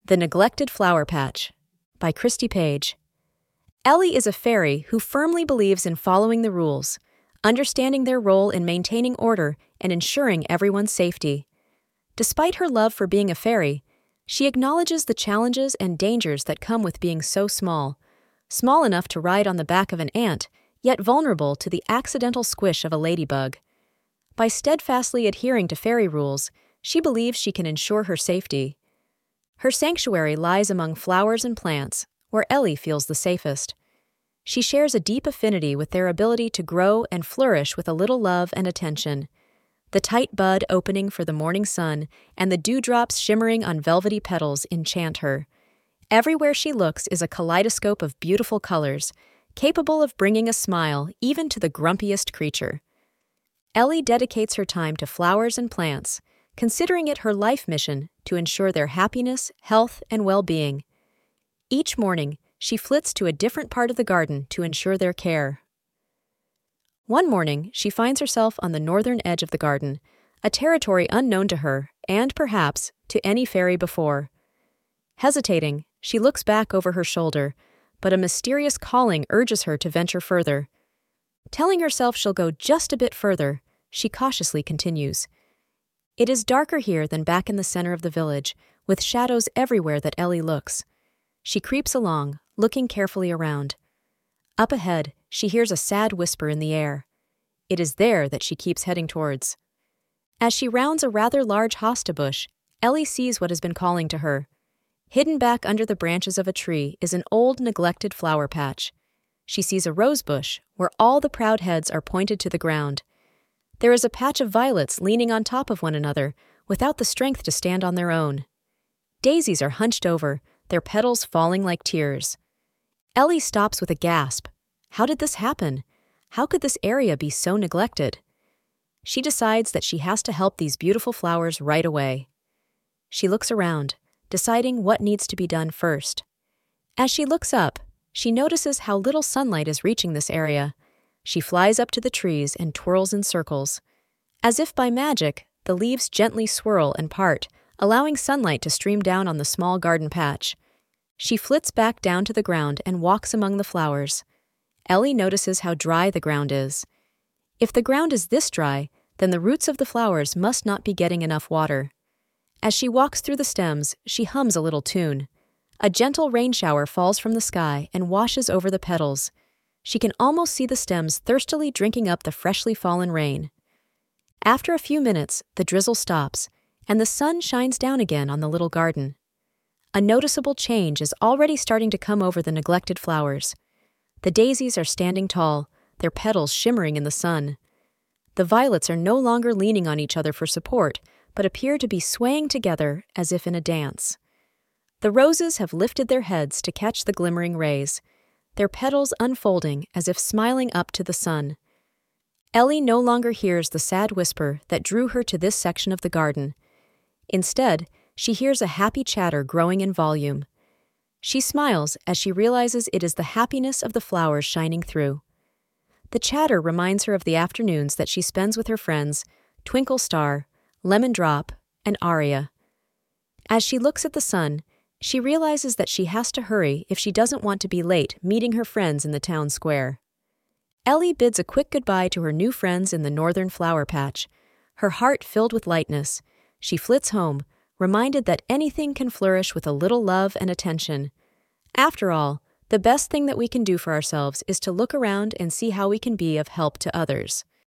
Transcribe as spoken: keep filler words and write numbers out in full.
The Neglected Flower Patch by Christy Page. Ellie is a fairy who firmly believes in following the rules, understanding their role in maintaining order and ensuring everyone's safety. Despite her love for being a fairy, she acknowledges the challenges and dangers that come with being so small, small enough to ride on the back of an ant, yet vulnerable to the accidental squish of a ladybug. By steadfastly adhering to fairy rules, she believes she can ensure her safety. Her sanctuary lies among flowers and plants, where Ellie feels the safest. She shares a deep affinity with their ability to grow and flourish with a little love and attention. The tight bud opening for the morning sun and the dewdrops shimmering on velvety petals enchant her. Everywhere she looks is a kaleidoscope of beautiful colors, capable of bringing a smile even to the grumpiest creature. Ellie dedicates her time to flowers and plants, considering it her life mission to ensure their happiness, health, and well-being. Each morning, she flits to a different part of the garden to ensure their care. One morning, she finds herself on the northern edge of the garden, a territory unknown to her and, perhaps, to any fairy before. Hesitating, she looks back over her shoulder, but a mysterious calling urges her to venture further. Telling herself she'll go just a bit further, she cautiously continues. It is darker here than back in the center of the village, with shadows everywhere that Ellie looks. She creeps along, looking carefully around. Up ahead, she hears a sad whisper in the air. It is there that she keeps heading towards. As she rounds a rather large hosta bush, Ellie sees what has been calling to her. Hidden back under the branches of a tree is an old, neglected flower patch. She sees a rose bush, where all the proud heads are pointed to the ground. There is a patch of violets leaning on top of one another, without the strength to stand on their own. Daisies are hunched over, their petals falling like tears. Ellie stops with a gasp. How did this happen? How could this area be so neglected? She decides that she has to help these beautiful flowers right away. She looks around, deciding what needs to be done first. As she looks up, she notices how little sunlight is reaching this area. She flies up to the trees and twirls in circles. As if by magic, the leaves gently swirl and part, allowing sunlight to stream down on the small garden patch. She flits back down to the ground and walks among the flowers. Ellie notices how dry the ground is. If the ground is this dry, then the roots of the flowers must not be getting enough water. As she walks through the stems, she hums a little tune. A gentle rain shower falls from the sky and washes over the petals. She can almost see the stems thirstily drinking up the freshly fallen rain. After a few minutes, the drizzle stops, and the sun shines down again on the little garden. A noticeable change is already starting to come over the neglected flowers. The daisies are standing tall, their petals shimmering in the sun. The violets are no longer leaning on each other for support, but appear to be swaying together as if in a dance. The roses have lifted their heads to catch the glimmering rays, their petals unfolding as if smiling up to the sun. Ellie no longer hears the sad whisper that drew her to this section of the garden. Instead, she hears a happy chatter growing in volume. She smiles as she realizes it is the happiness of the flowers shining through. The chatter reminds her of the afternoons that she spends with her friends, Twinkle Star, Lemon Drop, and Aria. As she looks at the sun, she realizes that she has to hurry if she doesn't want to be late meeting her friends in the town square. Ellie bids a quick goodbye to her new friends in the northern flower patch. Her heart filled with lightness, she flits home, reminded that anything can flourish with a little love and attention. After all, the best thing that we can do for ourselves is to look around and see how we can be of help to others.